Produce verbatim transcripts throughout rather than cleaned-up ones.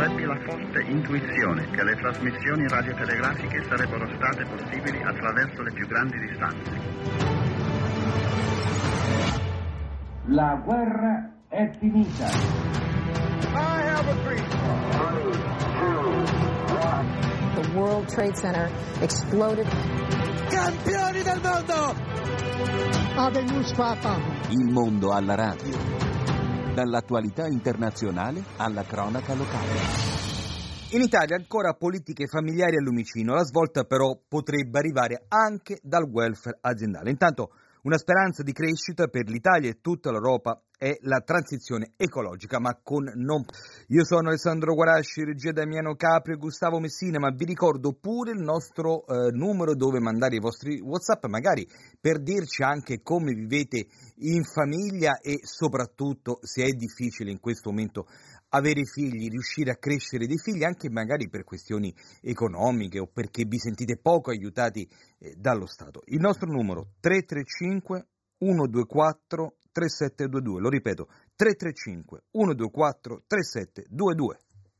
ebbi la forte intuizione che le trasmissioni radiotelegrafiche sarebbero state possibili attraverso le più grandi distanze. La guerra è finita. I have a dream. The World Trade Center exploded. Campioni del mondo! Il mondo alla radio. Dall'attualità internazionale alla cronaca locale. In Italia ancora politiche familiari a lumicino, la svolta però potrebbe arrivare anche dal welfare aziendale. Intanto una speranza di crescita per l'Italia e tutta l'Europa è la transizione ecologica, ma con non... Io sono Alessandro Guarasci, regia Damiano Capri e Gustavo Messina, ma vi ricordo pure il nostro eh, numero dove mandare i vostri WhatsApp, magari per dirci anche come vivete in famiglia e soprattutto se è difficile in questo momento avere figli, riuscire a crescere dei figli, anche magari per questioni economiche o perché vi sentite poco aiutati eh, dallo Stato. Il nostro numero tre tre cinque uno due quattro tre sette due due, lo ripeto, tre tre cinque uno due quattro tre sette due due.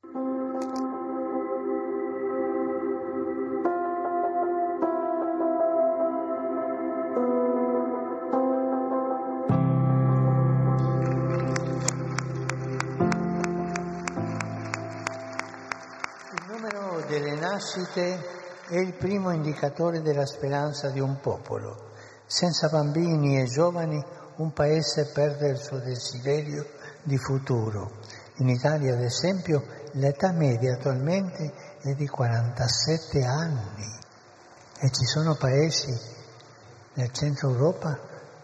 Delle nascite è il primo indicatore della speranza di un popolo. Senza bambini e giovani un paese perde il suo desiderio di futuro. In Italia, ad esempio, l'età media attualmente è di quarantasette anni e ci sono paesi nel centro Europa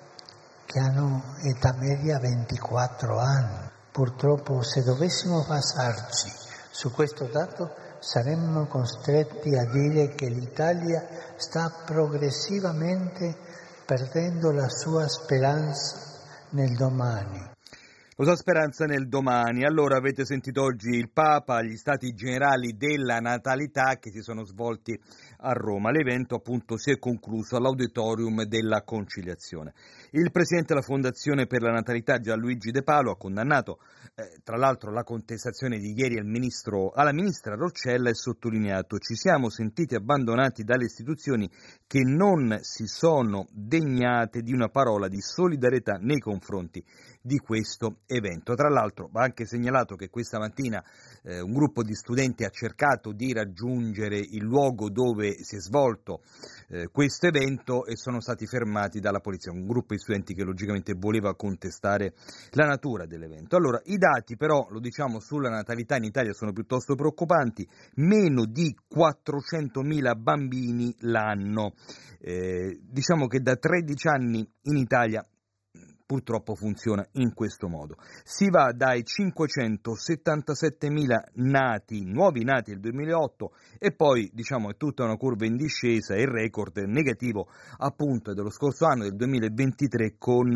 che hanno età media ventiquattro anni. Purtroppo, se dovessimo basarci su questo dato, saremmo costretti a dire che l'Italia sta progressivamente perdendo la sua speranza nel domani. La sua speranza nel domani. Allora avete sentito oggi il Papa, gli stati generali della natalità che si sono svolti a Roma. L'evento appunto si è concluso all'Auditorium della Conciliazione. Il presidente della Fondazione per la Natalità, Gianluigi De Palo, ha condannato eh, tra l'altro la contestazione di ieri al ministro, alla ministra Roccella e sottolineato: ci siamo sentiti abbandonati dalle istituzioni che non si sono degnate di una parola di solidarietà nei confronti di questo evento. Tra l'altro va anche segnalato che questa mattina eh, un gruppo di studenti ha cercato di raggiungere il luogo dove si è svolto eh, questo evento e sono stati fermati dalla polizia, un gruppo di studenti che logicamente voleva contestare la natura dell'evento. Allora, i dati però, lo diciamo, sulla natalità in Italia sono piuttosto preoccupanti: meno di quattrocentomila bambini l'anno. Eh, diciamo che da tredici anni in Italia purtroppo funziona in questo modo. Si va dai cinquecentosettantasettemila nati, nuovi nati nel duemilaotto, e poi diciamo è tutta una curva in discesa, e il record negativo appunto dello scorso anno, del duemilaventitré, con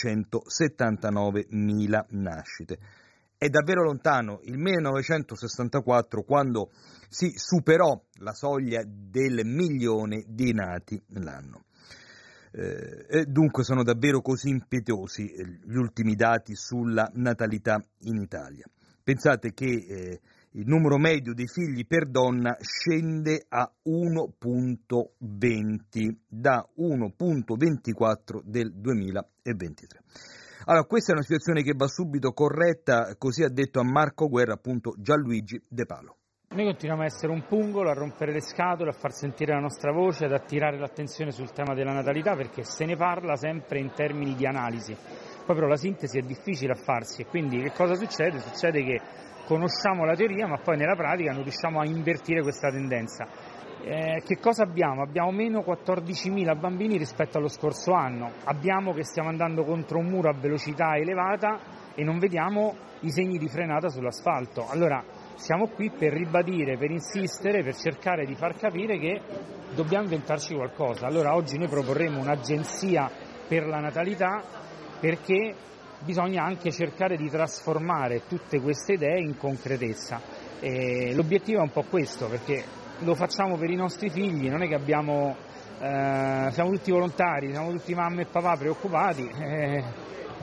trecentosettantanovemila nascite. È davvero lontano il millenovecentosessantaquattro, quando si superò la soglia del milione di nati l'anno. Eh, e dunque sono davvero così impetuosi eh, gli ultimi dati sulla natalità in Italia. Pensate che eh, il numero medio dei figli per donna scende a uno virgola venti da uno virgola ventiquattro del duemilaventitré. Allora, questa è una situazione che va subito corretta, così ha detto a Marco Guerra appunto Gianluigi De Palo. Noi continuiamo a essere un pungolo, a rompere le scatole, a far sentire la nostra voce, ad attirare l'attenzione sul tema della natalità, perché se ne parla sempre in termini di analisi. Poi però la sintesi è difficile a farsi, e quindi che cosa succede? Succede che conosciamo la teoria, ma poi nella pratica non riusciamo a invertire questa tendenza. Eh, che cosa abbiamo? Abbiamo meno quattordicimila bambini rispetto allo scorso anno. Abbiamo che stiamo andando contro un muro a velocità elevata e non vediamo i segni di frenata sull'asfalto. Allora, siamo qui per ribadire, per insistere, per cercare di far capire che dobbiamo inventarci qualcosa. Allora oggi noi proporremo un'agenzia per la natalità, perché bisogna anche cercare di trasformare tutte queste idee in concretezza. E l'obiettivo è un po' questo, perché lo facciamo per i nostri figli, non è che abbiamo, eh, siamo tutti volontari, siamo tutti mamma e papà preoccupati. Eh,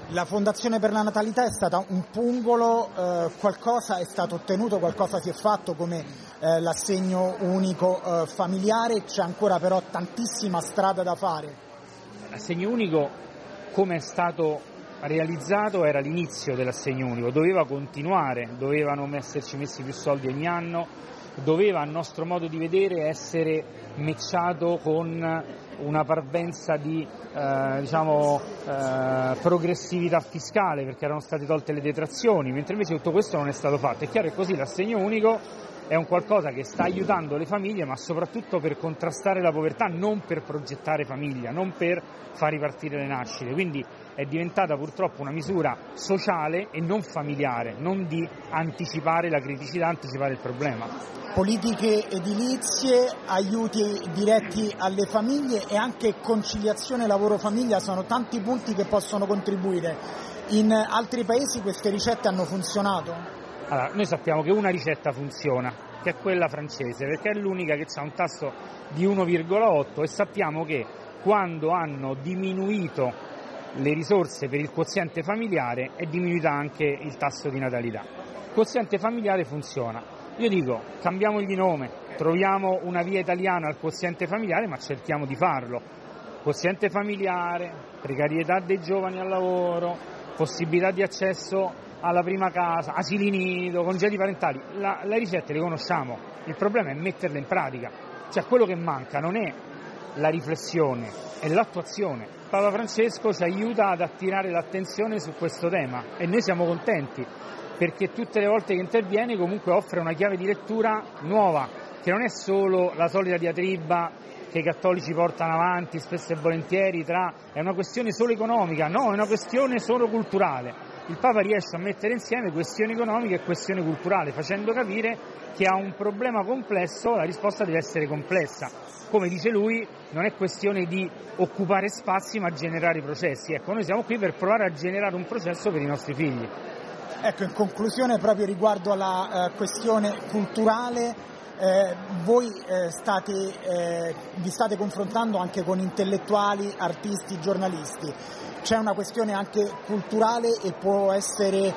La Fondazione per la Natalità è stata un pungolo, eh, qualcosa è stato ottenuto, qualcosa si è fatto come eh, l'assegno unico eh, familiare, c'è ancora però tantissima strada da fare. L'assegno unico, come è stato realizzato, era l'inizio dell'assegno unico, doveva continuare, dovevano esserci messi più soldi ogni anno, doveva a nostro modo di vedere essere matchato con una parvenza di eh, diciamo, eh, progressività fiscale, perché erano state tolte le detrazioni, mentre invece tutto questo non è stato fatto. È chiaro che così l'assegno unico è un qualcosa che sta aiutando le famiglie, ma soprattutto per contrastare la povertà, non per progettare famiglia, non per far ripartire le nascite. Quindi è diventata purtroppo una misura sociale e non familiare, non di anticipare la criticità, anticipare il problema. Politiche edilizie, aiuti diretti alle famiglie e anche conciliazione lavoro-famiglia sono tanti punti che possono contribuire. In altri paesi queste ricette hanno funzionato? Allora, noi sappiamo che una ricetta funziona, che è quella francese, perché è l'unica che ha un tasso di uno virgola otto, e sappiamo che quando hanno diminuito le risorse per il quoziente familiare è diminuito anche il tasso di natalità. Il quoziente familiare funziona. Io dico, cambiamogli nome, troviamo una via italiana al quoziente familiare, ma cerchiamo di farlo. Quoziente familiare, precarietà dei giovani al lavoro, possibilità di accesso alla prima casa, asili nido, congedi parentali. La, le ricette le conosciamo, il problema è metterle in pratica. Cioè quello che manca non è la riflessione, è l'attuazione. Papa Francesco ci aiuta ad attirare l'attenzione su questo tema e noi siamo contenti, perché tutte le volte che interviene comunque offre una chiave di lettura nuova, che non è solo la solita diatriba che i cattolici portano avanti spesso e volentieri tra è una questione solo economica, no, è una questione solo culturale. Il Papa riesce a mettere insieme questione economica e questione culturale, facendo capire che a un problema complesso la risposta deve essere complessa. Come dice lui, non è questione di occupare spazi ma generare processi. Ecco, noi siamo qui per provare a generare un processo per i nostri figli. Ecco, in conclusione, proprio riguardo alla eh, questione culturale, eh, voi eh, state, eh, vi state confrontando anche con intellettuali, artisti, giornalisti. C'è una questione anche culturale e può essere eh,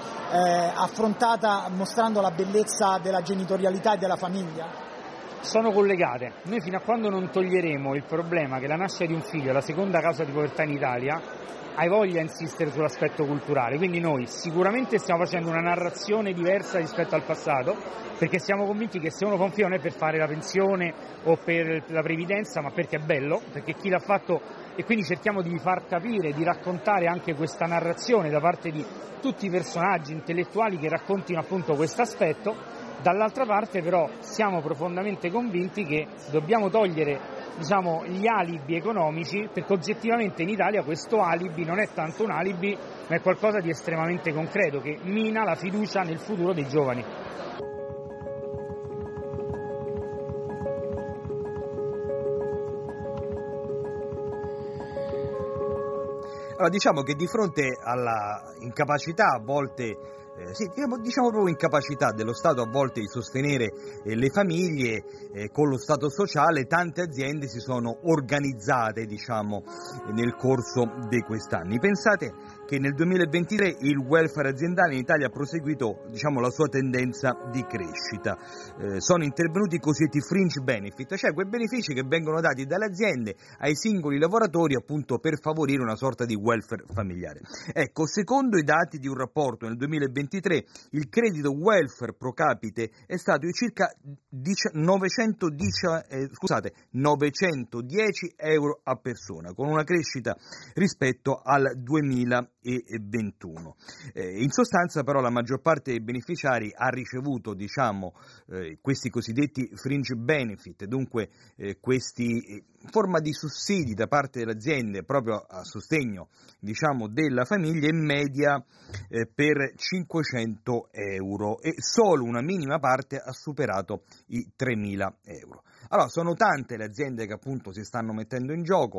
affrontata mostrando la bellezza della genitorialità e della famiglia? Sono collegate. Noi fino a quando non toglieremo il problema che la nascita di un figlio è la seconda causa di povertà in Italia, hai voglia di insistere sull'aspetto culturale. Quindi noi sicuramente stiamo facendo una narrazione diversa rispetto al passato, perché siamo convinti che se uno fa un figlio non è per fare la pensione o per la previdenza, ma perché è bello, perché chi l'ha fatto, e quindi cerchiamo di far capire, di raccontare anche questa narrazione da parte di tutti i personaggi intellettuali che raccontino appunto questo aspetto. Dall'altra parte però siamo profondamente convinti che dobbiamo togliere, diciamo, gli alibi economici, perché oggettivamente in Italia questo alibi non è tanto un alibi, ma è qualcosa di estremamente concreto che mina la fiducia nel futuro dei giovani. Allora, diciamo che di fronte alla incapacità a volte Eh, sì, diciamo, diciamo proprio incapacità dello Stato a volte di sostenere eh, le famiglie eh, con lo Stato sociale, tante aziende si sono organizzate, diciamo, nel corso di quest'anni. Pensate che nel duemilaventitré il welfare aziendale in Italia ha proseguito, diciamo, la sua tendenza di crescita. Eh, sono intervenuti i cosiddetti fringe benefit, cioè quei benefici che vengono dati dalle aziende ai singoli lavoratori appunto per favorire una sorta di welfare familiare. Ecco, secondo i dati di un rapporto nel duemilaventitré il credito welfare pro capite è stato di circa novecentodieci, eh, scusate, novecentodieci euro a persona, con una crescita rispetto al duemilaventuno. Eh, in sostanza però la maggior parte dei beneficiari ha ricevuto, diciamo, eh, questi cosiddetti fringe benefit, dunque eh, questi eh, forma di sussidi da parte delle aziende proprio a sostegno, diciamo, della famiglia in media eh, per cinquecento euro, e solo una minima parte ha superato i tremila euro. Allora, sono tante le aziende che appunto si stanno mettendo in gioco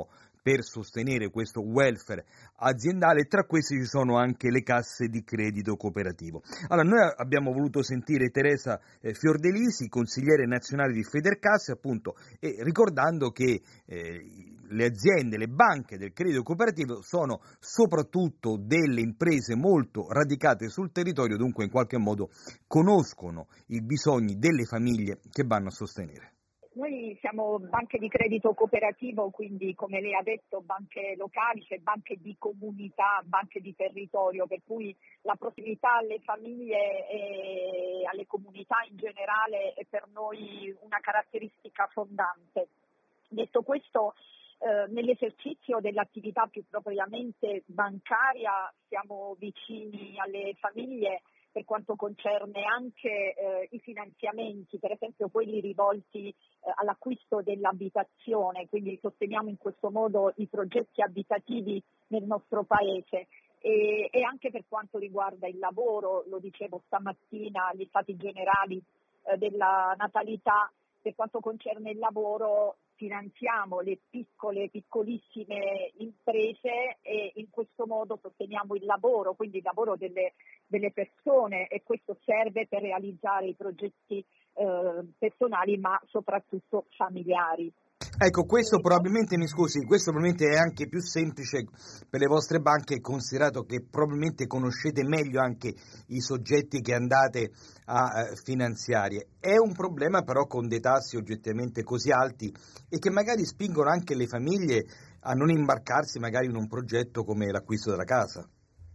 per sostenere questo welfare aziendale, e tra questi ci sono anche le casse di credito cooperativo. Allora, noi abbiamo voluto sentire Teresa eh, Fiordelisi, consigliere nazionale di Federcasse, appunto, e ricordando che eh, le aziende, le banche del credito cooperativo sono soprattutto delle imprese molto radicate sul territorio, dunque in qualche modo conoscono i bisogni delle famiglie che vanno a sostenere. Noi siamo banche di credito cooperativo, quindi come lei ha detto banche locali, cioè banche di comunità, banche di territorio, per cui la prossimità alle famiglie e alle comunità in generale è per noi una caratteristica fondante. Detto questo, eh, nell'esercizio dell'attività più propriamente bancaria siamo vicini alle famiglie per quanto concerne anche eh, i finanziamenti, per esempio quelli rivolti eh, all'acquisto dell'abitazione, quindi sosteniamo in questo modo i progetti abitativi nel nostro paese. E, e anche per quanto riguarda il lavoro, lo dicevo stamattina agli stati generali eh, della natalità, per quanto concerne il lavoro finanziamo le piccole, piccolissime imprese e in questo modo sosteniamo il lavoro, quindi il lavoro delle, delle persone, e questo serve per realizzare i progetti eh, personali ma soprattutto familiari. Ecco, questo probabilmente, mi scusi, questo probabilmente è anche più semplice per le vostre banche, considerato che probabilmente conoscete meglio anche i soggetti che andate a eh, finanziare. È un problema però con dei tassi oggettivamente così alti e che magari spingono anche le famiglie a non imbarcarsi magari in un progetto come l'acquisto della casa.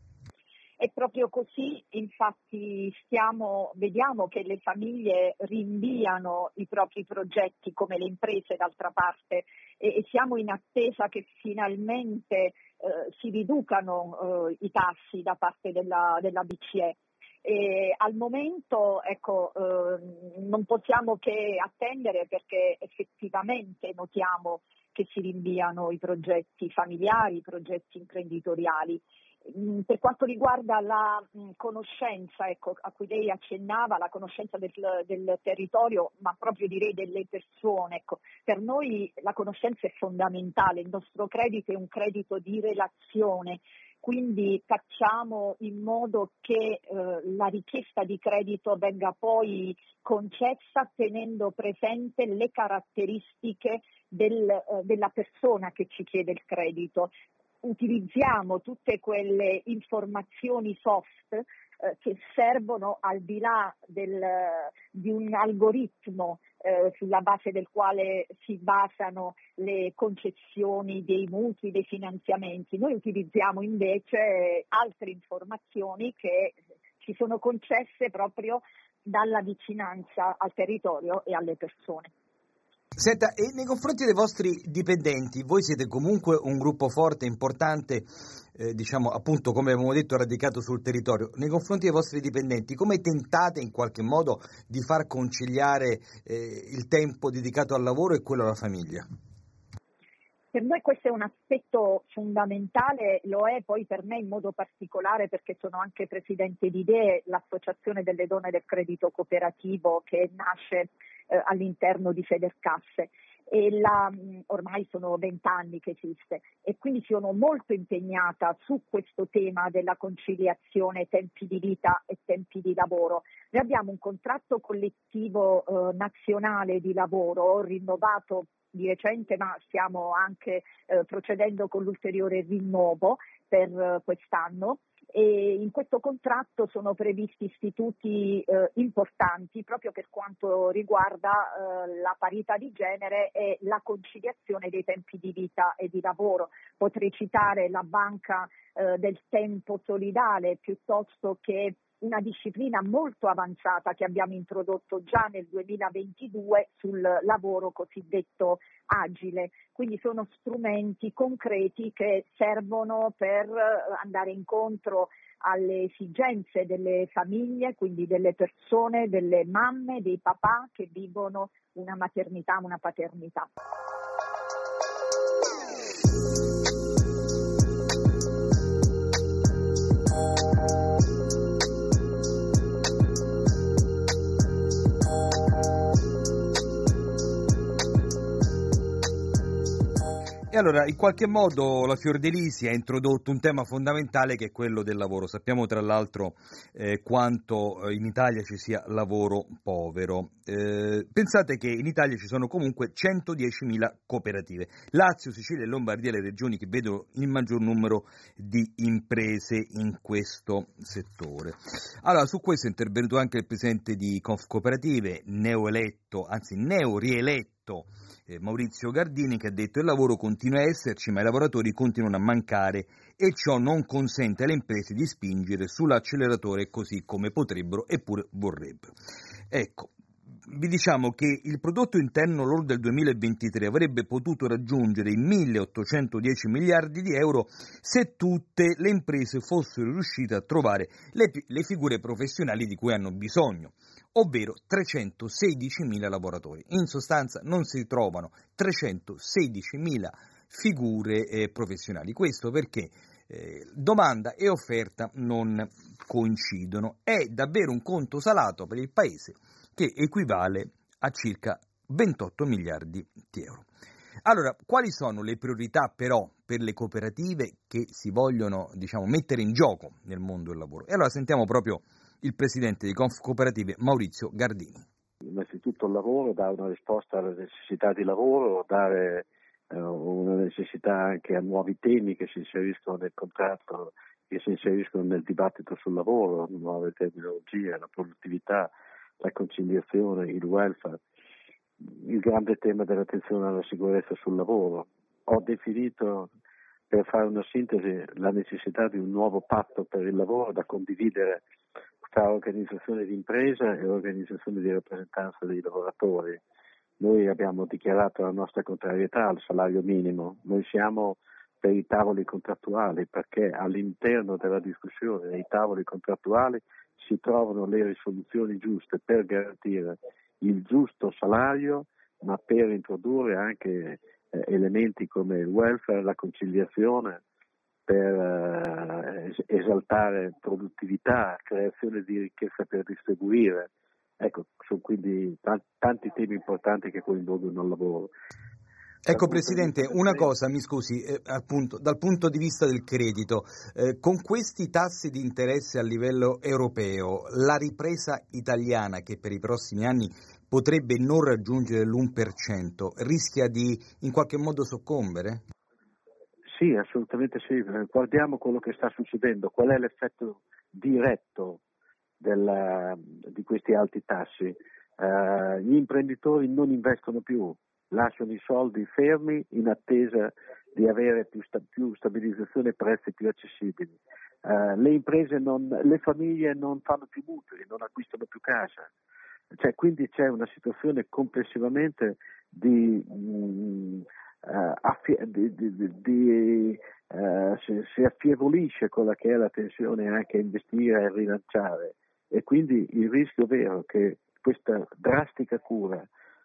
È proprio così, infatti stiamo, vediamo che le famiglie rinviano i propri progetti come le imprese d'altra parte e, e siamo in attesa che finalmente eh, si riducano eh, i tassi da parte della, della B C E. E al momento ecco, eh, non possiamo che attendere perché effettivamente notiamo che si rinviano i progetti familiari, i progetti imprenditoriali. Per quanto riguarda la mh, conoscenza, ecco, a cui lei accennava, la conoscenza del, del territorio, ma proprio direi delle persone, ecco, per noi la conoscenza è fondamentale, il nostro credito è un credito di relazione, quindi facciamo in modo che eh, la richiesta di credito venga poi concessa tenendo presente le caratteristiche del, eh, della persona che ci chiede il credito. Utilizziamo tutte quelle informazioni soft eh, che servono al di là del, di un algoritmo eh, sulla base del quale si basano le concessioni dei mutui, dei finanziamenti. Noi utilizziamo invece altre informazioni che ci sono concesse proprio dalla vicinanza al territorio e alle persone. Senta, e nei confronti dei vostri dipendenti, voi siete comunque un gruppo forte, importante, eh, diciamo appunto come abbiamo detto radicato sul territorio. Nei confronti dei vostri dipendenti, come tentate in qualche modo di far conciliare eh, il tempo dedicato al lavoro e quello alla famiglia? Per noi questo è un aspetto fondamentale, lo è poi per me in modo particolare perché sono anche presidente di I D E, l'Associazione delle Donne del Credito Cooperativo che nasce eh, all'interno di Federcasse. E la, ormai sono vent'anni che esiste e quindi sono molto impegnata su questo tema della conciliazione tempi di vita e tempi di lavoro. Noi abbiamo un contratto collettivo eh, nazionale di lavoro rinnovato di recente, ma stiamo anche eh, procedendo con l'ulteriore rinnovo per eh, quest'anno. E in questo contratto sono previsti istituti eh, importanti proprio per quanto riguarda eh, la parità di genere e la conciliazione dei tempi di vita e di lavoro. Potrei citare la banca eh, del tempo solidale piuttosto che una disciplina molto avanzata che abbiamo introdotto già nel duemilaventidue sul lavoro cosiddetto agile. Quindi sono strumenti concreti che servono per andare incontro alle esigenze delle famiglie, quindi delle persone, delle mamme, dei papà che vivono una maternità, una paternità. E allora, in qualche modo la Fiordalisi ha introdotto un tema fondamentale che è quello del lavoro. Sappiamo tra l'altro eh, quanto in Italia ci sia lavoro povero. Eh, pensate che in Italia ci sono comunque centodiecimila cooperative. Lazio, Sicilia e Lombardia le regioni che vedono il maggior numero di imprese in questo settore. Allora, su questo è intervenuto anche il presidente di Confcooperative, neoeletto, anzi neorieletto, Maurizio Gardini, che ha detto: il lavoro continua a esserci ma i lavoratori continuano a mancare e ciò non consente alle imprese di spingere sull'acceleratore così come potrebbero eppure vorrebbero. Ecco, vi diciamo che il prodotto interno lordo del duemilaventitré avrebbe potuto raggiungere i milleottocentodieci miliardi di euro se tutte le imprese fossero riuscite a trovare le, le figure professionali di cui hanno bisogno, ovvero trecentosedicimila lavoratori. In sostanza non si trovano trecentosedicimila figure eh, professionali. Questo perché eh, domanda e offerta non coincidono. È davvero un conto salato per il Paese, che equivale a circa ventotto miliardi di euro. Allora, quali sono le priorità però per le cooperative che si vogliono, diciamo, mettere in gioco nel mondo del lavoro? E allora sentiamo proprio il presidente di Confcooperative, Maurizio Gardini. Innanzitutto il lavoro, dare una risposta alle necessità di lavoro, dare eh, una necessità anche a nuovi temi che si inseriscono nel contratto, che si inseriscono nel dibattito sul lavoro, nuove terminologie, la produttività, la conciliazione, il welfare, il grande tema dell'attenzione alla sicurezza sul lavoro. Ho definito, per fare una sintesi, la necessità di un nuovo patto per il lavoro da condividere tra organizzazioni di impresa e organizzazioni di rappresentanza dei lavoratori. Noi abbiamo dichiarato la nostra contrarietà al salario minimo, noi siamo per i tavoli contrattuali perché all'interno della discussione dei tavoli contrattuali si trovano le risoluzioni giuste per garantire il giusto salario, ma per introdurre anche eh, elementi come il welfare, la conciliazione, per eh, esaltare produttività, creazione di ricchezza per distribuire. Ecco, sono quindi t- tanti temi importanti che coinvolgono il lavoro. Ecco Presidente, una cosa, mi scusi, eh, appunto, dal punto di vista del credito, eh, con questi tassi di interesse a livello europeo, la ripresa italiana, che per i prossimi anni potrebbe non raggiungere l'uno per cento, rischia di in qualche modo soccombere? Sì, assolutamente sì. Guardiamo quello che sta succedendo, qual è l'effetto diretto del, di questi alti tassi. Uh, gli imprenditori non investono più, lasciano i soldi fermi in attesa di avere più, sta, più stabilizzazione e prezzi più accessibili. Uh, le imprese, non, le famiglie non fanno più mutui, non acquistano più casa. Cioè, quindi c'è una situazione complessivamente di, mh, uh, affie, di, di, di, di uh, si, si affievolisce quella che è la tensione anche a investire e rilanciare, e quindi il rischio vero che questa drastica cura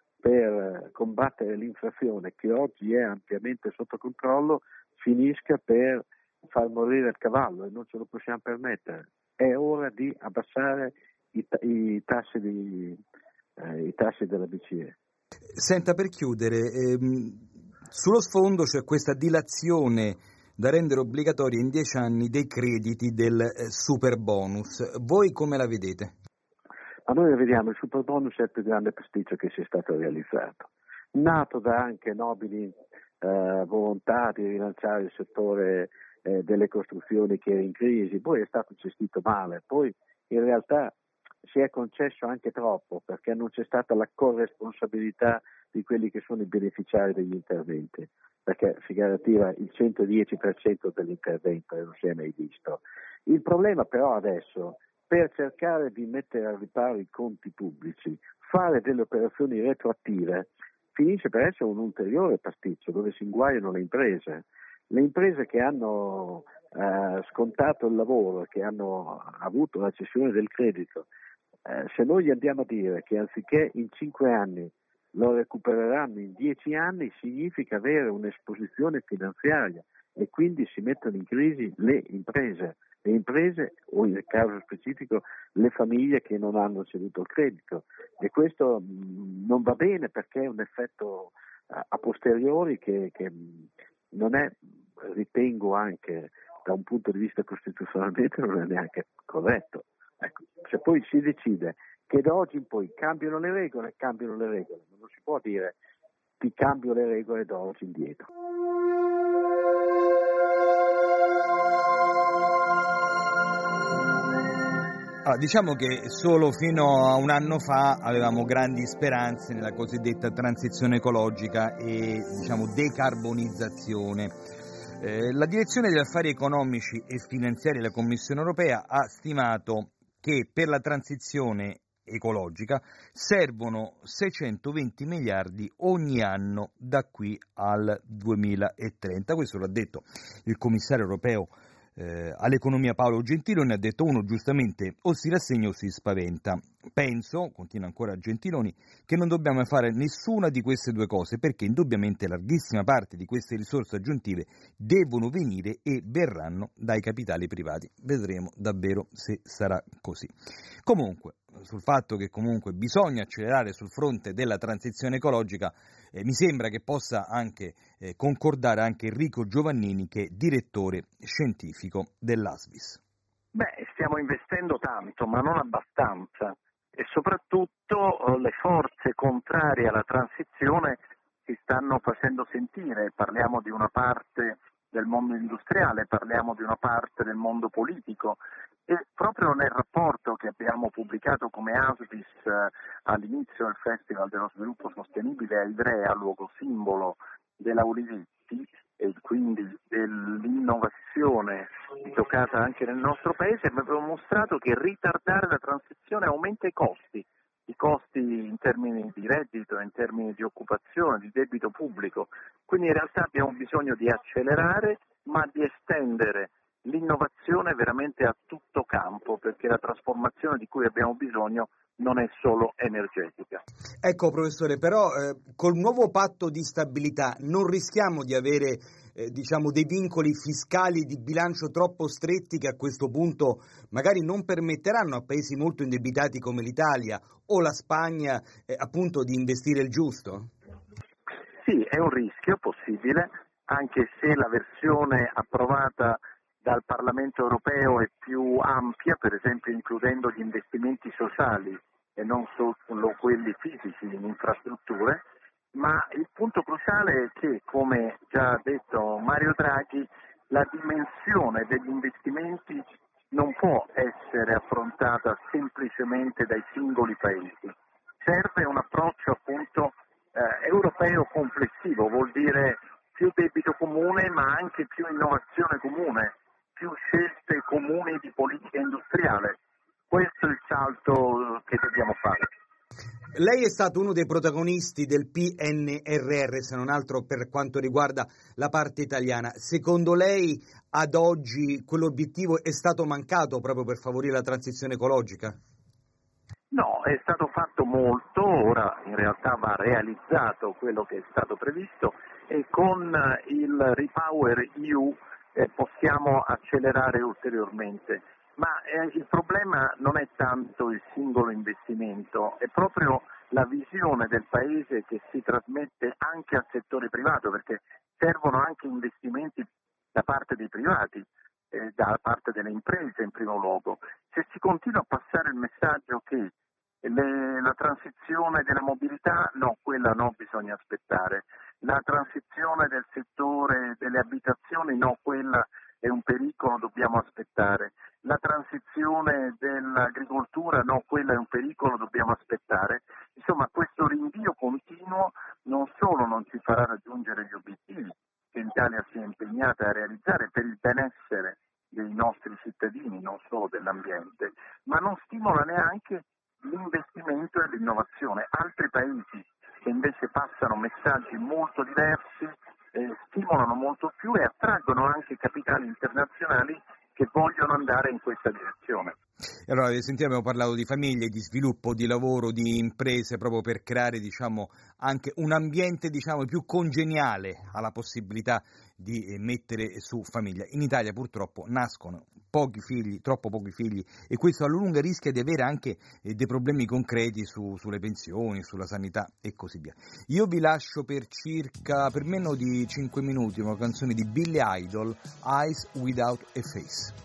per combattere l'inflazione, che oggi è ampiamente sotto controllo, finisca per far morire il cavallo, e non ce lo possiamo permettere. È ora di abbassare i, i, tassi, di, eh, i tassi della B C E. Senta, per chiudere, ehm, sullo sfondo c'è questa dilazione da rendere obbligatoria in dieci anni dei crediti del eh, super bonus. Voi come la vedete? A noi vediamo il super bonus è il più grande prestigio che sia stato realizzato, nato da anche nobili eh, volontà di rilanciare il settore eh, delle costruzioni che era in crisi, poi è stato gestito male, poi in realtà si è concesso anche troppo perché non c'è stata la corresponsabilità di quelli che sono i beneficiari degli interventi, perché si garantiva il centodieci per cento dell'intervento e non si è mai visto. Il problema però adesso, per cercare di mettere al riparo i conti pubblici, fare delle operazioni retroattive, finisce per essere un ulteriore pasticcio dove si inguaiano le imprese. Le imprese che hanno eh, scontato il lavoro, che hanno avuto la cessione del credito, eh, se noi gli andiamo a dire che anziché in cinque anni lo recupereranno in dieci anni, significa avere un'esposizione finanziaria e quindi si mettono in crisi le imprese. Le imprese, o nel caso specifico le famiglie che non hanno ceduto il credito, e questo mh, non va bene perché è un effetto a, a posteriori che, che, non è, ritengo anche da un punto di vista costituzionalmente, non è neanche corretto. Ecco, se poi si decide che da oggi in poi cambiano le regole, cambiano le regole, non si può dire ti cambio le regole da oggi indietro. Allora, diciamo che solo fino a un anno fa avevamo grandi speranze nella cosiddetta transizione ecologica e, diciamo, decarbonizzazione. Eh, la Direzione degli Affari Economici e Finanziari della Commissione Europea ha stimato che per la transizione ecologica servono seicentoventi miliardi ogni anno da qui al duemilatrenta. Questo l'ha detto il commissario europeo Eh, all'economia Paolo Gentiloni. Ha detto: uno giustamente o si rassegna o si spaventa. Penso, continua ancora Gentiloni, che non dobbiamo fare nessuna di queste due cose, perché indubbiamente larghissima parte di queste risorse aggiuntive devono venire e verranno dai capitali privati. Vedremo davvero se sarà così. Comunque, sul fatto che comunque bisogna accelerare sul fronte della transizione ecologica, eh, mi sembra che possa anche eh, concordare anche Enrico Giovannini, che è direttore scientifico dell'A S V I S. Beh, stiamo investendo tanto, ma non abbastanza, e soprattutto eh, le forze contrarie alla transizione si stanno facendo sentire. Parliamo di una parte del mondo industriale, parliamo di una parte del mondo politico, e proprio nel rapporto che abbiamo pubblicato come A S V I S eh, all'inizio del Festival dello Sviluppo Sostenibile a Ivrea, luogo simbolo della Olivetti e quindi dell'innovazione giocata anche nel nostro paese, abbiamo mostrato che ritardare la transizione aumenta i costi, i costi in termini di reddito, in termini di occupazione, di debito pubblico. Quindi in realtà abbiamo bisogno di accelerare, ma di estendere l'innovazione veramente a tutto campo, perché la trasformazione di cui abbiamo bisogno non è solo energetica. Ecco, professore, però eh, col nuovo patto di stabilità non rischiamo di avere eh, diciamo dei vincoli fiscali di bilancio troppo stretti che a questo punto magari non permetteranno a paesi molto indebitati come l'Italia o la Spagna eh, appunto di investire il giusto? Sì, è un rischio possibile, anche se la versione approvata dal Parlamento europeo è più ampia, per esempio includendo gli investimenti sociali e non solo quelli fisici in infrastrutture, ma il punto cruciale è che, come già ha detto Mario Draghi, la dimensione degli investimenti non può essere affrontata semplicemente dai singoli paesi. Serve un approccio appunto eh, europeo complessivo, vuol dire più debito comune ma anche più innovazione comune, più scelte comuni di politica industriale. Questo è il salto che dobbiamo fare. Lei è stato uno dei protagonisti del P N R R, se non altro per quanto riguarda la parte italiana. Secondo lei ad oggi quell'obiettivo è stato mancato proprio per favorire la transizione ecologica? No, è stato fatto molto, ora in realtà va realizzato quello che è stato previsto e con il Repower E U eh, possiamo accelerare ulteriormente. Ma eh, il problema non è tanto il singolo investimento, è proprio la visione del Paese che si trasmette anche al settore privato, perché servono anche investimenti da parte dei privati, eh, da parte delle imprese in primo luogo. Se si continua a passare il messaggio che le, la transizione della mobilità, no, quella no, bisogna aspettare, la transizione del settore delle abitazioni, no, quella è un pericolo, dobbiamo aspettare. La transizione dell'agricoltura, no, quella è un pericolo, dobbiamo aspettare. Insomma, questo rinvio continuo non solo non ci farà raggiungere gli obiettivi che l'Italia si è impegnata a realizzare per il benessere dei nostri cittadini, non solo dell'ambiente, ma non stimola neanche l'investimento e l'innovazione. Altri paesi che invece passano messaggi molto diversi eh, stimolano molto più e attraggono anche capitali internazionali che vogliono andare in questa direzione. Allora, sentiamo, abbiamo parlato di famiglie, di sviluppo, di lavoro, di imprese, proprio per creare, diciamo, anche un ambiente, diciamo, più congeniale alla possibilità di mettere su famiglia. In Italia purtroppo nascono pochi figli, troppo pochi figli, e questo alla lunga rischia di avere anche eh, dei problemi concreti su, sulle pensioni, sulla sanità e così via. Io vi lascio per circa, per meno di cinque minuti, una canzone di Billy Idol, Eyes Without a Face.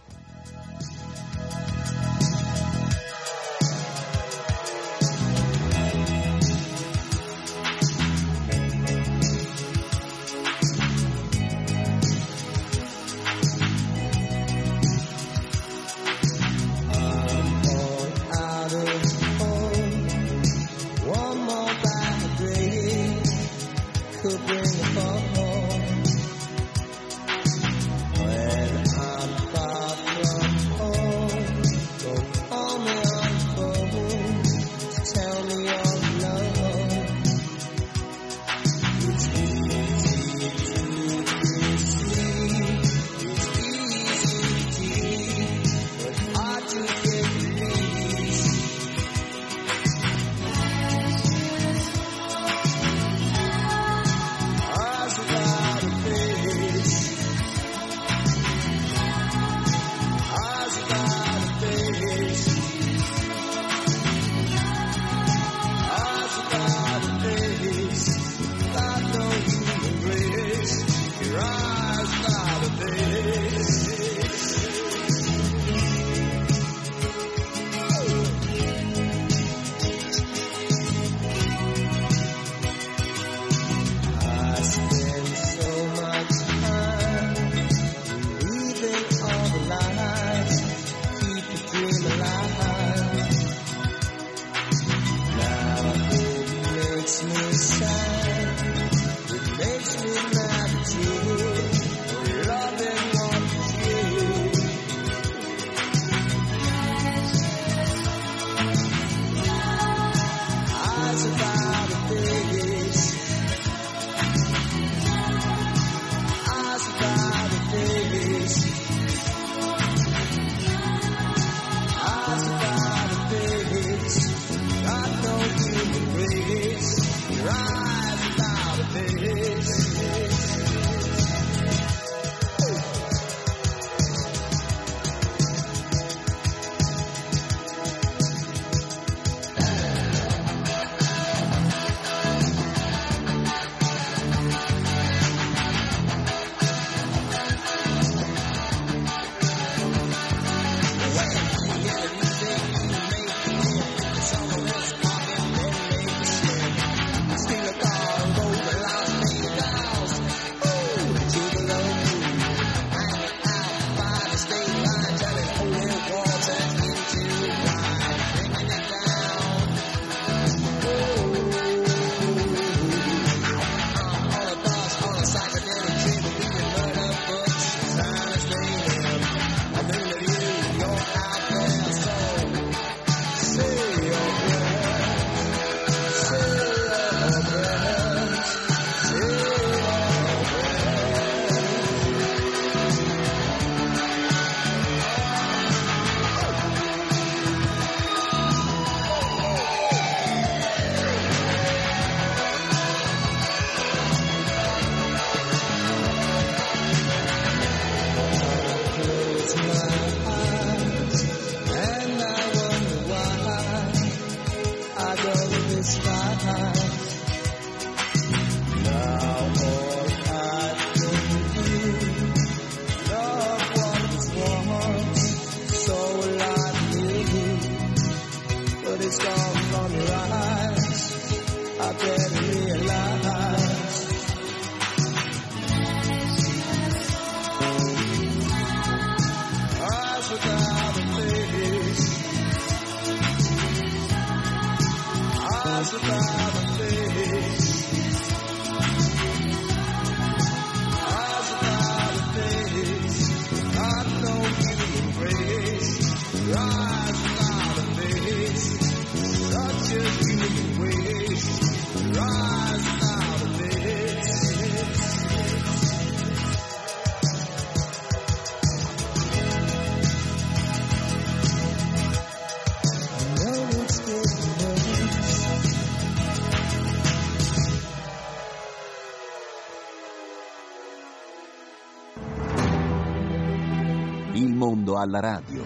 ascoltando alla radio.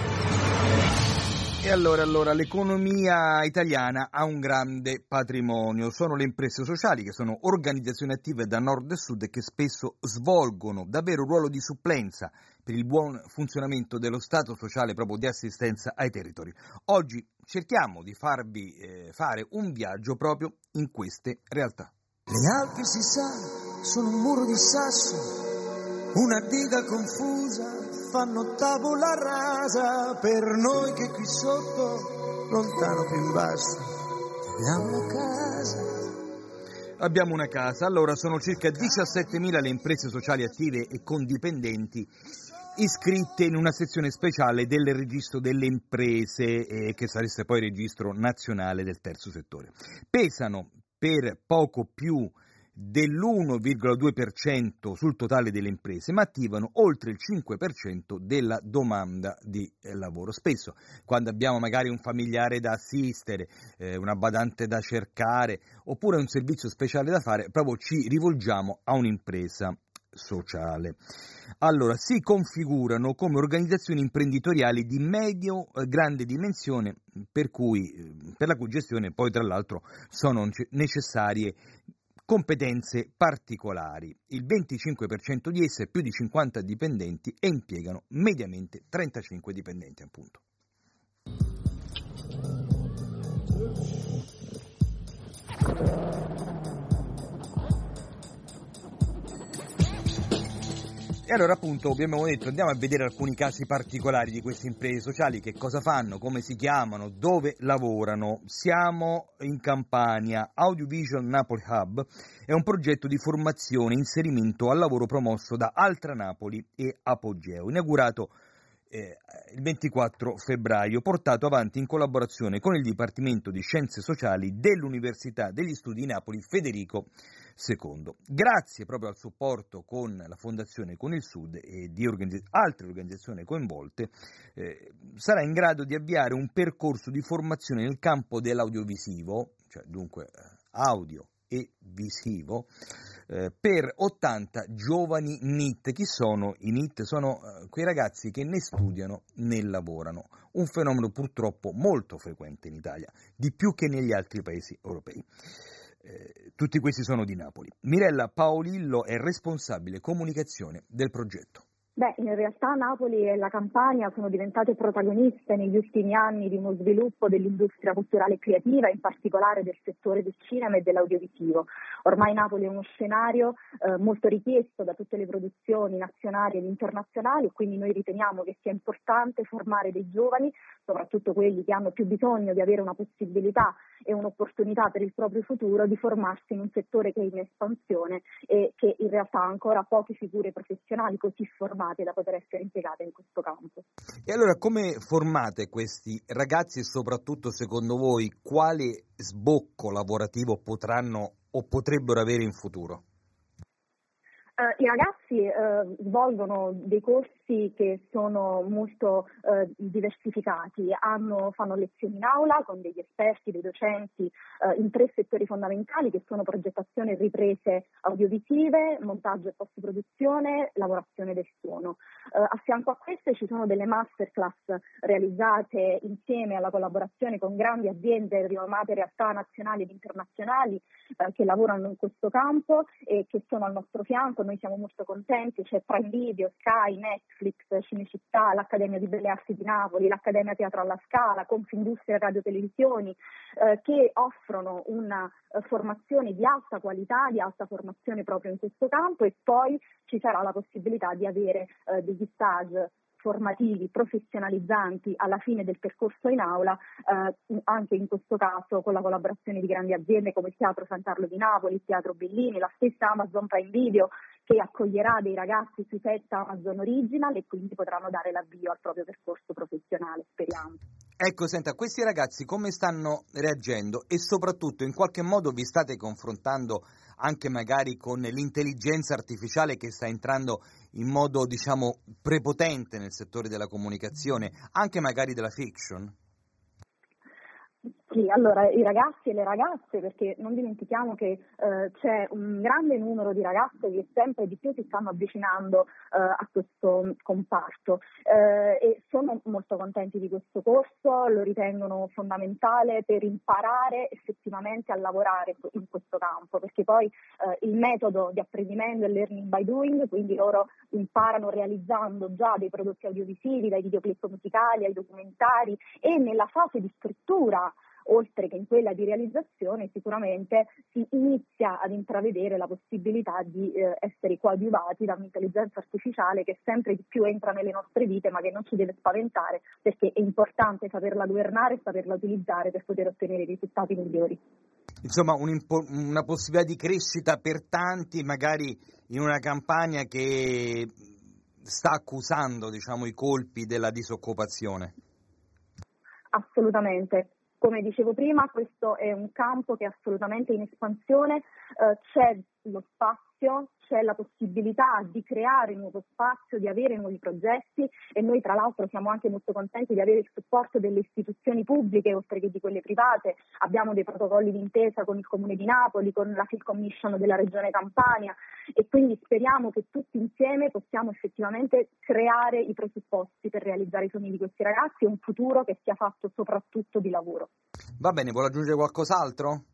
E allora, allora, l'economia italiana ha un grande patrimonio, sono le imprese sociali che sono organizzazioni attive da nord e sud e che spesso svolgono davvero un ruolo di supplenza per il buon funzionamento dello Stato sociale, proprio di assistenza ai territori. Oggi cerchiamo di farvi eh, fare un viaggio proprio in queste realtà. Le Alpi, si sa, sono un muro di sasso, una diga confusa, fanno tavola rasa per noi che qui sotto, lontano più in basso, abbiamo una casa. Abbiamo una casa, allora sono circa diciassettemila le imprese sociali attive e con dipendenti iscritte in una sezione speciale del registro delle imprese, eh, che saresse poi il registro nazionale del terzo settore. Pesano per poco più dell'uno virgola due per cento sul totale delle imprese, ma attivano oltre il cinque per cento della domanda di eh, lavoro. Spesso, quando abbiamo magari un familiare da assistere, eh, una badante da cercare, oppure un servizio speciale da fare, proprio ci rivolgiamo a un'impresa sociale. Allora, si configurano come organizzazioni imprenditoriali di medio eh, grande dimensione, per cui eh, per la cui gestione poi tra l'altro sono necessarie competenze particolari. Il venticinque per cento di esse ha più di cinquanta dipendenti e impiegano mediamente trentacinque dipendenti, appunto. E allora appunto abbiamo detto andiamo a vedere alcuni casi particolari di queste imprese sociali, che cosa fanno, come si chiamano, dove lavorano. Siamo in Campania. Audiovisual Napoli Hub è un progetto di formazione e inserimento al lavoro promosso da Altra Napoli e Apogeo, inaugurato eh, il ventiquattro febbraio, portato avanti in collaborazione con il Dipartimento di Scienze Sociali dell'Università degli Studi di Napoli Federico secondo. Grazie proprio al supporto con la Fondazione Con il Sud e di organizz- altre organizzazioni coinvolte, eh, sarà in grado di avviare un percorso di formazione nel campo dell'audiovisivo, cioè dunque eh, audio e visivo, eh, per ottanta giovani N I T. Chi sono i N I T? Sono eh, quei ragazzi che né studiano né lavorano, un fenomeno purtroppo molto frequente in Italia, di più che negli altri paesi europei. Eh, tutti questi sono di Napoli. Mirella Paolillo è responsabile comunicazione del progetto. Beh, in realtà Napoli e la Campania sono diventate protagoniste negli ultimi anni di uno sviluppo dell'industria culturale e creativa, in particolare del settore del cinema e dell'audiovisivo. Ormai Napoli è uno scenario eh, molto richiesto da tutte le produzioni nazionali ed internazionali, e quindi noi riteniamo che sia importante formare dei giovani, soprattutto quelli che hanno più bisogno di avere una possibilità e un'opportunità per il proprio futuro, di formarsi in un settore che è in espansione e che in realtà ha ancora poche figure professionali così formate da poter essere impiegate in questo campo. E allora come formate questi ragazzi e soprattutto secondo voi quale sbocco lavorativo potranno o potrebbero avere in futuro? Uh, I ragazzi uh, svolgono dei corsi che sono molto uh, diversificati, hanno, fanno lezioni in aula con degli esperti, dei docenti uh, in tre settori fondamentali che sono progettazione e riprese audiovisive, montaggio e post-produzione, lavorazione del suono. Uh, a fianco a queste ci sono delle masterclass realizzate insieme alla collaborazione con grandi aziende, rinomate realtà nazionali ed internazionali uh, che lavorano in questo campo e che sono al nostro fianco. Noi siamo molto contenti, c'è Prime Video, Sky, Netflix, Cinecittà, l'Accademia di Belle Arti di Napoli, l'Accademia Teatro alla Scala, Confindustria Radio Televisioni, eh, che offrono una eh, formazione di alta qualità, di alta formazione proprio in questo campo, e poi ci sarà la possibilità di avere eh, degli stage formativi, professionalizzanti alla fine del percorso in aula, eh, anche in questo caso con la collaborazione di grandi aziende come il Teatro San Carlo di Napoli, il Teatro Bellini, la stessa Amazon Prime Video, che accoglierà dei ragazzi sui set Amazon Original e quindi potranno dare l'avvio al proprio percorso professionale, speriamo. Ecco, senta, questi ragazzi come stanno reagendo e soprattutto in qualche modo vi state confrontando anche magari con l'intelligenza artificiale che sta entrando in modo, diciamo, prepotente nel settore della comunicazione, anche magari della fiction? Sì, allora i ragazzi e le ragazze, perché non dimentichiamo che eh, c'è un grande numero di ragazze che sempre di più si stanno avvicinando eh, a questo comparto eh, e sono molto contenti di questo corso, lo ritengono fondamentale per imparare effettivamente a lavorare in questo campo, perché poi eh, il metodo di apprendimento è learning by doing, quindi loro imparano realizzando già dei prodotti audiovisivi, dai videoclip musicali ai documentari, e nella fase di scrittura, oltre che in quella di realizzazione, sicuramente si inizia ad intravedere la possibilità di eh, essere coadiuvati da un'intelligenza artificiale che sempre di più entra nelle nostre vite, ma che non ci deve spaventare, perché è importante saperla governare e saperla utilizzare per poter ottenere risultati migliori. Insomma, un una possibilità di crescita per tanti, magari in una campagna che sta accusando, diciamo, i colpi della disoccupazione. Assolutamente. Come dicevo prima, questo è un campo che è assolutamente in espansione, eh, c'è lo spazio, c'è la possibilità di creare nuovo spazio, di avere nuovi progetti, e noi tra l'altro siamo anche molto contenti di avere il supporto delle istituzioni pubbliche oltre che di quelle private. Abbiamo dei protocolli d'intesa con il Comune di Napoli, con la Film Commission della Regione Campania, e quindi speriamo che tutti insieme possiamo effettivamente creare i presupposti per realizzare i sogni di questi ragazzi e un futuro che sia fatto soprattutto di lavoro. Va bene, vuole aggiungere qualcos'altro?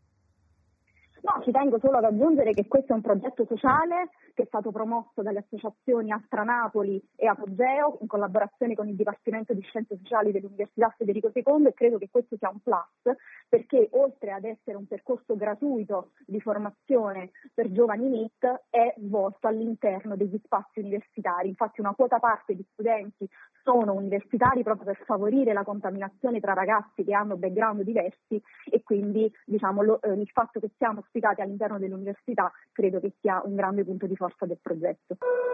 No, ci tengo solo ad aggiungere che questo è un progetto sociale che è stato promosso dalle associazioni Astra Napoli e Apogeo in collaborazione con il Dipartimento di Scienze Sociali dell'Università Federico secondo, e credo che questo sia un plus, perché oltre ad essere un percorso gratuito di formazione per giovani N I T è volto all'interno degli spazi universitari. Infatti una quota parte di studenti sono universitari proprio per favorire la contaminazione tra ragazzi che hanno background diversi, e quindi diciamo lo, eh, il fatto che siamo ospitati all'interno dell'università credo che sia un grande punto di forza del progetto.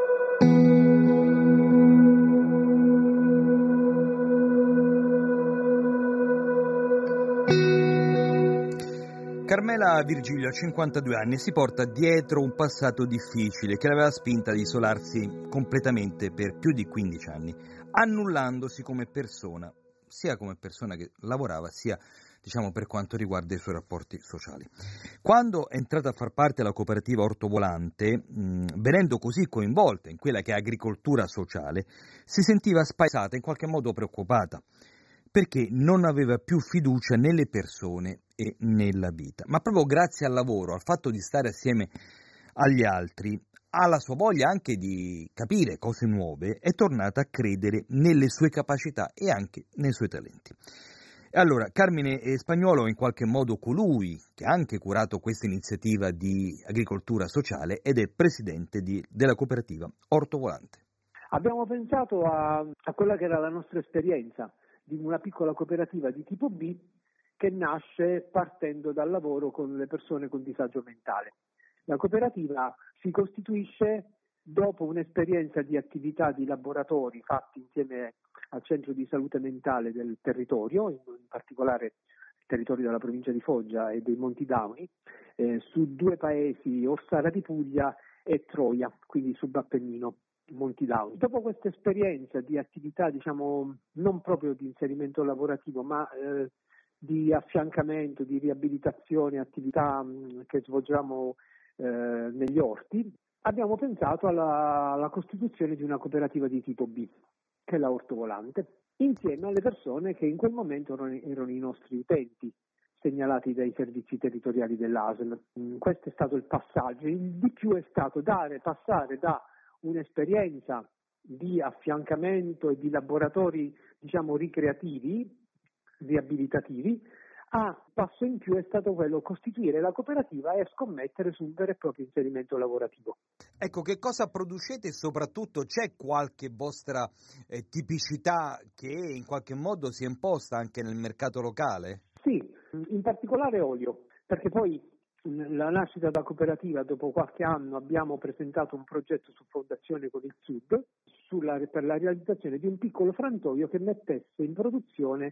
Carmela Virgilio ha cinquantadue anni e si porta dietro un passato difficile che l'aveva spinta ad isolarsi completamente per più di quindici anni, annullandosi come persona, sia come persona che lavorava, sia diciamo per quanto riguarda i suoi rapporti sociali. Quando è entrata a far parte della cooperativa Ortovolante, mh, venendo così coinvolta in quella che è agricoltura sociale, si sentiva spaesata, in qualche modo preoccupata, perché non aveva più fiducia nelle persone e nella vita. Ma proprio grazie al lavoro, al fatto di stare assieme agli altri, alla sua voglia anche di capire cose nuove, è tornata a credere nelle sue capacità e anche nei suoi talenti. Allora, Carmine Spagnuolo è in qualche modo colui che ha anche curato questa iniziativa di agricoltura sociale ed è presidente di, della cooperativa Ortovolante. Abbiamo pensato a, a quella che era la nostra esperienza di una piccola cooperativa di tipo B che nasce partendo dal lavoro con le persone con disagio mentale. La cooperativa si costituisce dopo un'esperienza di attività di laboratori fatti insieme al centro di salute mentale del territorio, in particolare il territorio della provincia di Foggia e dei Monti Dauni, eh, su due paesi, Orsara di Puglia e Troia, quindi subappennino, Monti Dauni. Dopo questa esperienza di attività, diciamo, non proprio di inserimento lavorativo, ma eh, di affiancamento, di riabilitazione, attività mh, che svolgiamo eh, negli orti, abbiamo pensato alla, alla costituzione di una cooperativa di tipo B, che è la Ortovolante, insieme alle persone che in quel momento erano, erano i nostri utenti, segnalati dai servizi territoriali dell'A S L. Questo è stato il passaggio. Il di più è stato dare, passare da un'esperienza di affiancamento e di laboratori, diciamo, ricreativi, riabilitativi, a passo in più è stato quello costituire la cooperativa e scommettere su un vero e proprio inserimento lavorativo. Ecco, che cosa producete e soprattutto c'è qualche vostra eh, tipicità che in qualche modo si è imposta anche nel mercato locale? Sì, in particolare olio, perché poi la nascita della cooperativa, dopo qualche anno abbiamo presentato un progetto su fondazione con il Sud sulla, per la realizzazione di un piccolo frantoio che mettesse in produzione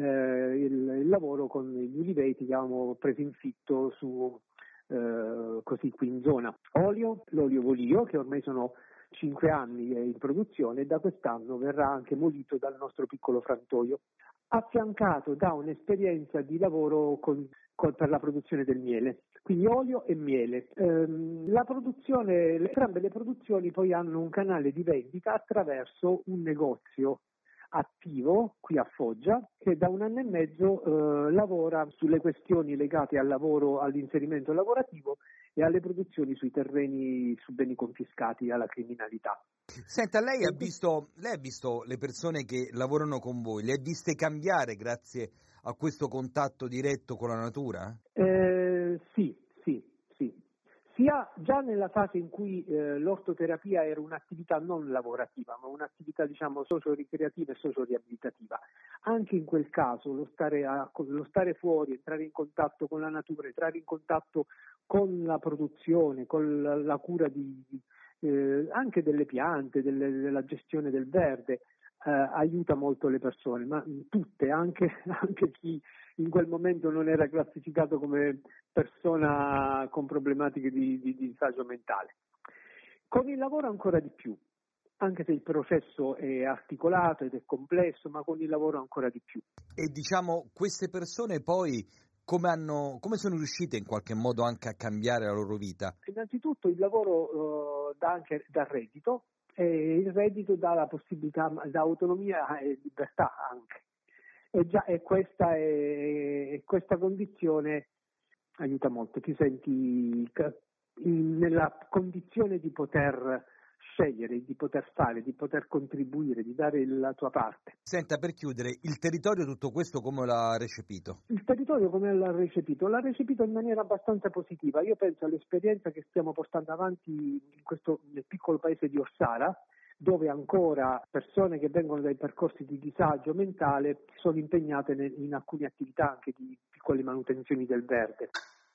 eh, il, il lavoro con gli uliveti che avevamo preso in fitto su eh, così qui in zona. Olio, l'olio Volio, che ormai sono cinque anni in produzione e da quest'anno verrà anche molito dal nostro piccolo frantoio. affiancato da un'esperienza di lavoro con, con, per la produzione del miele, quindi olio e miele. Ehm, la produzione, entrambe le produzioni poi hanno un canale di vendita attraverso un negozio attivo qui a Foggia che da un anno e mezzo eh, lavora sulle questioni legate al lavoro, all'inserimento lavorativo e alle produzioni sui terreni, su beni confiscati alla criminalità. Senta, lei ha visto, lei ha visto le persone che lavorano con voi, le ha viste cambiare grazie a questo contatto diretto con la natura? Eh, sì, sì, sì. Sia già nella fase in cui eh, l'ortoterapia era un'attività non lavorativa, ma un'attività diciamo socio-ricreativa e socio-riabilitativa. Anche in quel caso lo stare, a, lo stare fuori, entrare in contatto con la natura, entrare in contatto con la produzione, con la, la cura di, di eh, anche delle piante, delle, della gestione del verde, eh, aiuta molto le persone, ma tutte, anche, anche chi in quel momento non era classificato come persona con problematiche di, di, di disagio mentale. Con il lavoro ancora di più, anche se il processo è articolato ed è complesso, ma con il lavoro ancora di più. E diciamo, queste persone poi come, hanno, come sono riuscite in qualche modo anche a cambiare la loro vita? Innanzitutto il lavoro uh, dà anche dà reddito, e il reddito dà la possibilità, dà autonomia e libertà anche. E già e questa, è, questa condizione aiuta molto, ti senti in, nella condizione di poter scegliere, di poter fare, di poter contribuire, di dare la tua parte. Senta, per chiudere, il territorio tutto questo come l'ha recepito? Il territorio come l'ha recepito? L'ha recepito in maniera abbastanza positiva. Io penso all'esperienza che stiamo portando avanti in questo, nel piccolo paese di Orsara, dove ancora persone che vengono dai percorsi di disagio mentale sono impegnate in alcune attività anche di piccole manutenzioni del verde.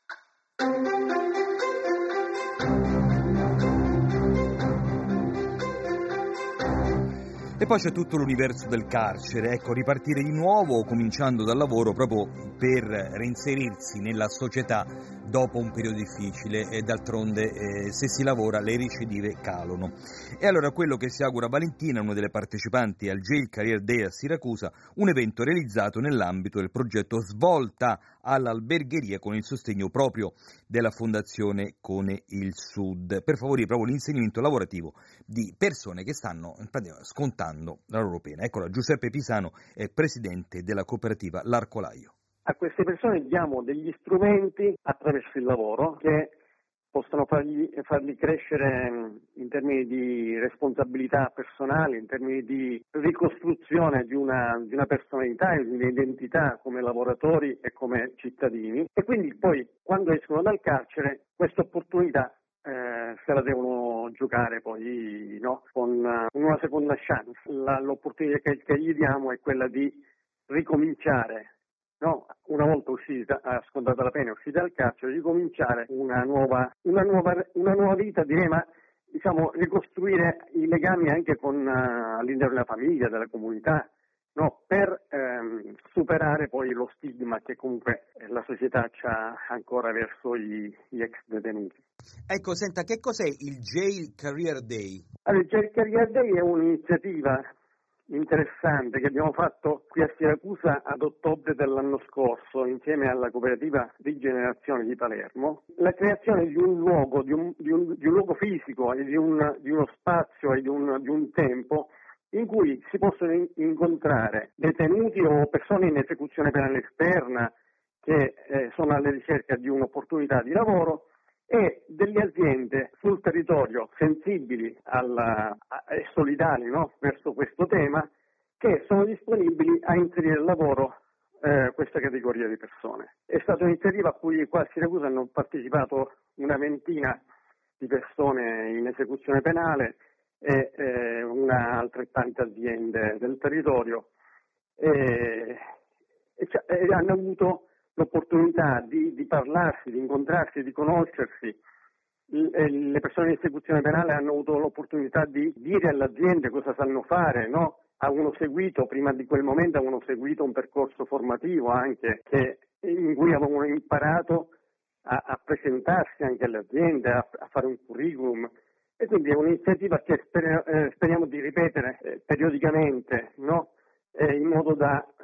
E poi c'è tutto l'universo del carcere, ecco, ripartire di nuovo cominciando dal lavoro proprio per reinserirsi nella società dopo un periodo difficile e d'altronde eh, se si lavora le recidive calano. E allora quello che si augura Valentina, una delle partecipanti al Jail Career Day a Siracusa, un evento realizzato nell'ambito del progetto Svolta all'albergheria con il sostegno proprio della Fondazione Cone il Sud, per favorire proprio l'insegnamento lavorativo di persone che stanno scontando la loro pena. Eccola, Giuseppe Pisano è presidente della cooperativa L'Arcolaio. A queste persone diamo degli strumenti attraverso il lavoro che possono fargli, farli crescere in termini di responsabilità personali, in termini di ricostruzione di una, di una personalità e di un'identità come lavoratori e come cittadini, e quindi poi quando escono dal carcere questa opportunità eh, se la devono giocare poi no? con uh, una seconda chance. La, l'opportunità che, che gli diamo è quella di ricominciare. No, una volta uscita, scontata la pena, uscita dal carcere, ricominciare una nuova, una nuova, una nuova vita, direi, ma diciamo ricostruire i legami anche con uh, all'interno della famiglia, della comunità, no, per ehm, superare poi lo stigma che comunque la società c'ha ancora verso gli, gli ex detenuti. Ecco, senta, che cos'è il Jail Career Day? Allora, il Jail Career Day è un'iniziativa interessante che abbiamo fatto qui a Siracusa ad ottobre dell'anno scorso insieme alla cooperativa Rigenerazione di Palermo. La creazione di un luogo, di un, di un, di un luogo fisico e di, un, di uno spazio e di un, di un tempo in cui si possono in, incontrare detenuti o persone in esecuzione penale esterna che eh, sono alla ricerca di un'opportunità di lavoro e delle aziende sul territorio sensibili alla, e solidali no, verso questo tema, che sono disponibili a inserire al lavoro eh, questa categoria di persone. È stata un'iniziativa a cui qua a Siracusa hanno partecipato una ventina di persone in esecuzione penale e eh, una altrettante aziende del territorio e, e, e hanno avuto l'opportunità di, di parlarsi, di incontrarsi, di conoscersi. Le persone in esecuzione penale hanno avuto l'opportunità di dire alle aziende cosa sanno fare, no? Avevano seguito, prima di quel momento avevano seguito un percorso formativo anche che, in cui avevano imparato a, a presentarsi anche alle aziende, a, a fare un curriculum. E quindi è un'iniziativa che speriamo, eh, speriamo di ripetere eh, periodicamente, no? Eh, in modo da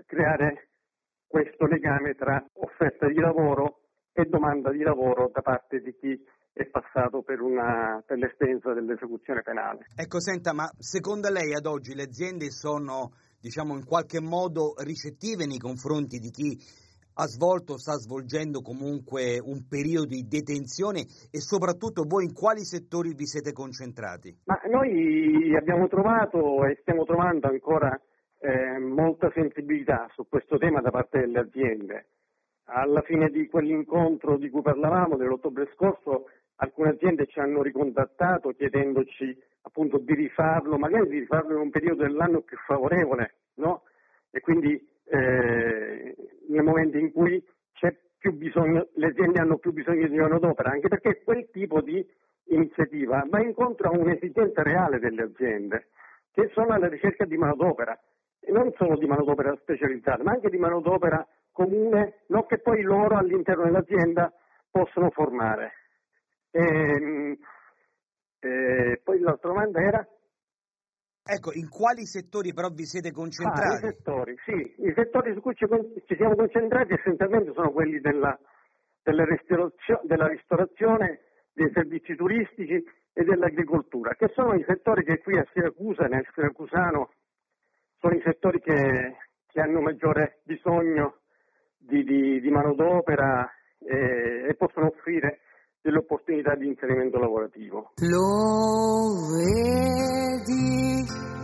creare questo legame tra offerta di lavoro e domanda di lavoro da parte di chi è passato per, una, per l'esperienza dell'esecuzione penale. Ecco, senta, ma secondo lei ad oggi le aziende sono, diciamo, in qualche modo ricettive nei confronti di chi ha svolto o sta svolgendo comunque un periodo di detenzione, e soprattutto voi in quali settori vi siete concentrati? Ma noi abbiamo trovato e stiamo trovando ancora eh, molta sensibilità su questo tema da parte delle aziende. Alla fine di quell'incontro di cui parlavamo dell'ottobre scorso, alcune aziende ci hanno ricontattato chiedendoci appunto di rifarlo, magari di rifarlo in un periodo dell'anno più favorevole, no? E quindi eh, nel momento in cui c'è più bisogno, le aziende hanno più bisogno di manodopera, anche perché quel tipo di iniziativa va incontro a un'esigenza reale delle aziende, che sono alla ricerca di manodopera, e non solo di manodopera specializzata, ma anche di manodopera comune, no, che poi loro all'interno dell'azienda possono formare. E, e poi l'altra domanda era? Ecco, in quali settori però vi siete concentrati? Ah, i settori, sì, i settori su cui ci, ci siamo concentrati essenzialmente sono quelli della, della, ristorazio, della ristorazione, dei servizi turistici e dell'agricoltura, che sono i settori che qui a Siracusa, nel Siracusano, sono i settori che, che hanno maggiore bisogno di, di, di manodopera e, e possono offrire delle opportunità di inserimento lavorativo. Lo vedi,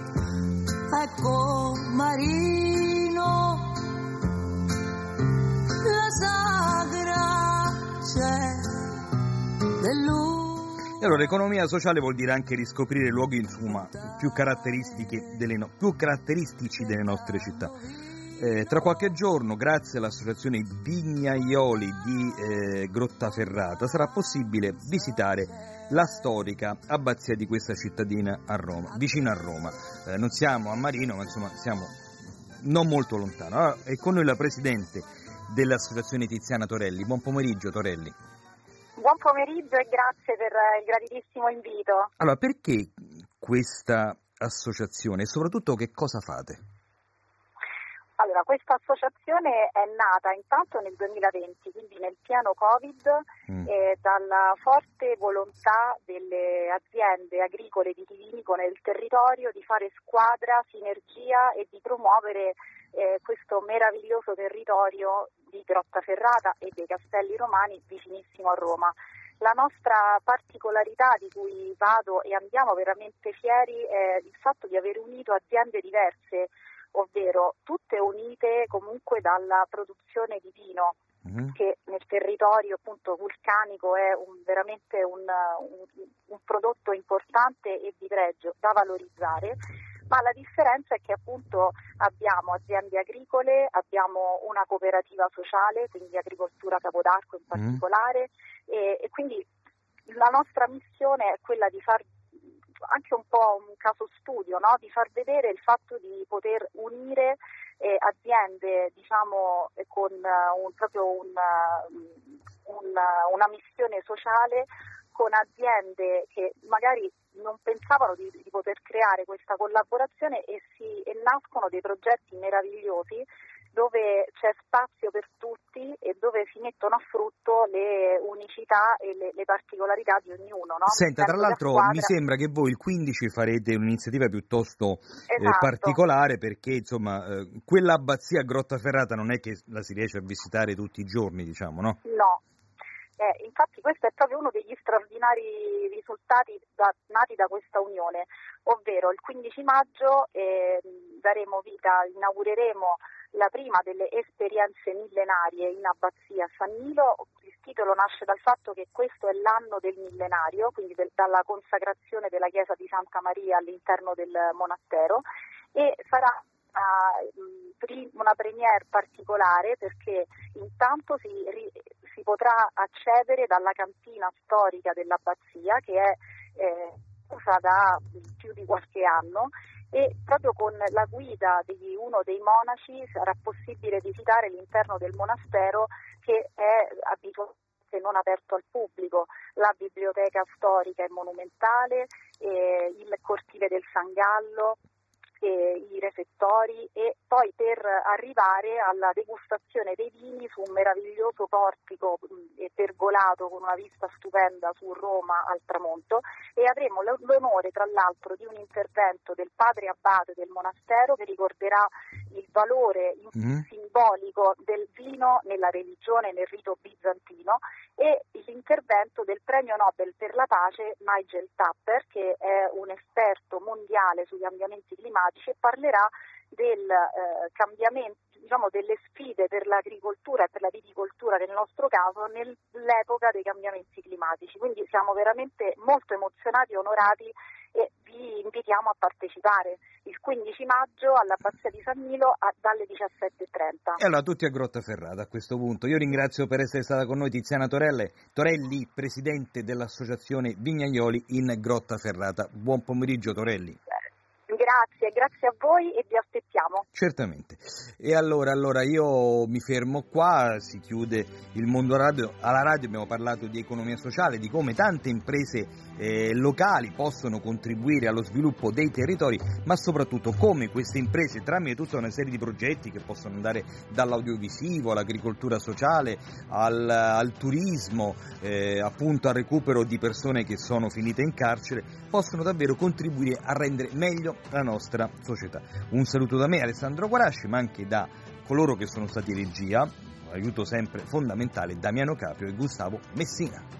ecco Marino, la sagra c'è dell'uomo. E allora, economia sociale vuol dire anche riscoprire luoghi, insomma, più caratteristiche delle no- più caratteristici delle nostre città. Eh, tra qualche giorno, grazie all'associazione Vignaioli di eh, Grottaferrata, sarà possibile visitare la storica abbazia di questa cittadina a Roma, vicino a Roma. Eh, non siamo a Marino, ma insomma siamo non molto lontano. Allora, è con noi la presidente dell'associazione Tiziana Torelli. Buon pomeriggio, Torelli. Buon pomeriggio e grazie per il graditissimo invito. Allora, perché questa associazione e soprattutto che cosa fate? Allora, questa associazione è nata intanto nel duemilaventi, quindi nel pieno Covid, mm. eh, dalla forte volontà delle aziende agricole vitivinico nel territorio di fare squadra, sinergia e di promuovere eh, questo meraviglioso territorio di Grottaferrata e dei Castelli Romani vicinissimo a Roma. La nostra particolarità, di cui vado e andiamo veramente fieri, è il fatto di aver unito aziende diverse, ovvero tutte unite comunque dalla produzione di vino, mm-hmm. che nel territorio appunto vulcanico è un, veramente un, un, un prodotto importante e di pregio da valorizzare, ma la differenza è che appunto abbiamo aziende agricole, abbiamo una cooperativa sociale, quindi agricoltura Capodarco in particolare, mm. e, e quindi la nostra missione è quella di far anche un po' un caso studio, no? Di far vedere il fatto di poter unire eh, aziende, diciamo, con uh, un, proprio un, uh, un, uh, una missione sociale, con aziende che magari non pensavano di, di poter creare questa collaborazione e, si, e nascono dei progetti meravigliosi dove c'è spazio per tutti e dove si mettono a frutto le unicità e le, le particolarità di ognuno. No? Senta, tra l'altro squadra... mi sembra che voi il quindici farete un'iniziativa piuttosto esatto. eh, particolare, perché insomma eh, quella abbazia a Grottaferrata non è che la si riesce a visitare tutti i giorni, diciamo, no? No. Eh, infatti questo è proprio uno degli straordinari risultati da, nati da questa unione, ovvero il quindici maggio eh, daremo vita, inaugureremo la prima delle esperienze millenarie in abbazia San Nilo. Il titolo nasce dal fatto che questo è l'anno del millenario, quindi del, dalla consacrazione della chiesa di Santa Maria all'interno del monastero, e sarà una premiere particolare perché intanto si, si potrà accedere dalla cantina storica dell'abbazia, che è eh, usa da più di qualche anno, e proprio con la guida di uno dei monaci sarà possibile visitare l'interno del monastero, che è abitualmente non aperto al pubblico, la biblioteca storica e monumentale, eh, il cortile del San Gallo, e i refettori, e poi per arrivare alla degustazione dei vini su un meraviglioso portico e pergolato con una vista stupenda su Roma al tramonto, e avremo l'onore tra l'altro di un intervento del padre abate del monastero che ricorderà il valore mm. simbolico del vino nella religione, nel rito bizantino, e l'intervento del premio Nobel per la pace Nigel Tapper, che è un esperto mondiale sui cambiamenti climatici, e parlerà del eh, cambiamento, diciamo, delle sfide per l'agricoltura e per la viticoltura nel nostro caso nell'epoca dei cambiamenti climatici. Quindi siamo veramente molto emozionati e onorati e vi invitiamo a partecipare il quindici maggio all'Abbazia di San Milo a, dalle diciassette e trenta. E allora tutti a Grottaferrata a questo punto. Io ringrazio per essere stata con noi Tiziana Torelle, Torelli, presidente dell'associazione Vignaioli in Grottaferrata. Buon pomeriggio Torelli. Grazie, grazie a voi e vi aspettiamo. Certamente. E allora, allora io mi fermo qua, si chiude il mondo radio. Alla radio abbiamo parlato di economia sociale, di come tante imprese eh, locali possono contribuire allo sviluppo dei territori, ma soprattutto come queste imprese, tramite tutta una serie di progetti che possono andare dall'audiovisivo all'agricoltura sociale, al, al turismo, eh, appunto al recupero di persone che sono finite in carcere, possono davvero contribuire a rendere meglio la nostra società. Un saluto da me, Alessandro Guarasci, ma anche da coloro che sono stati in regia, aiuto sempre fondamentale, Damiano Caprio e Gustavo Messina.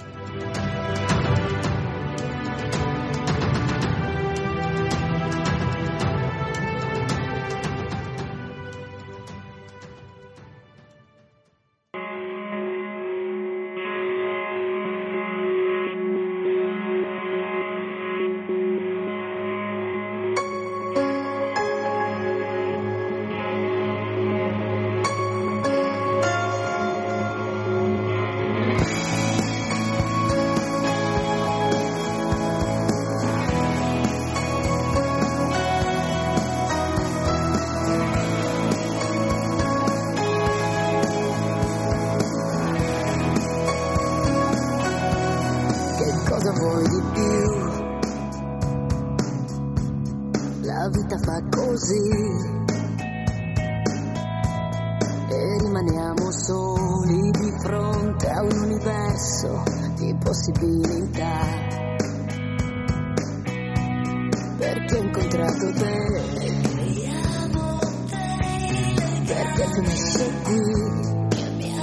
E rimaniamo soli di fronte a un universo di possibilità, perché ho incontrato te, perché finisce qui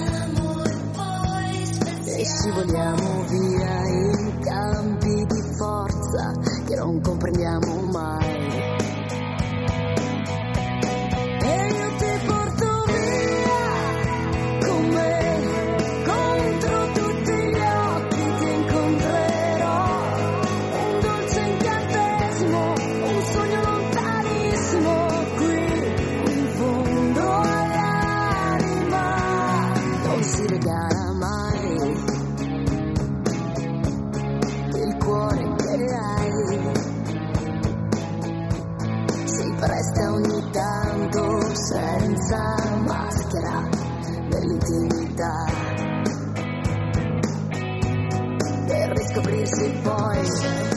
e scivoliamo via in campi di forza che non comprendiamo mai. Senza maschera dell'intimità, per riscoprirsi poi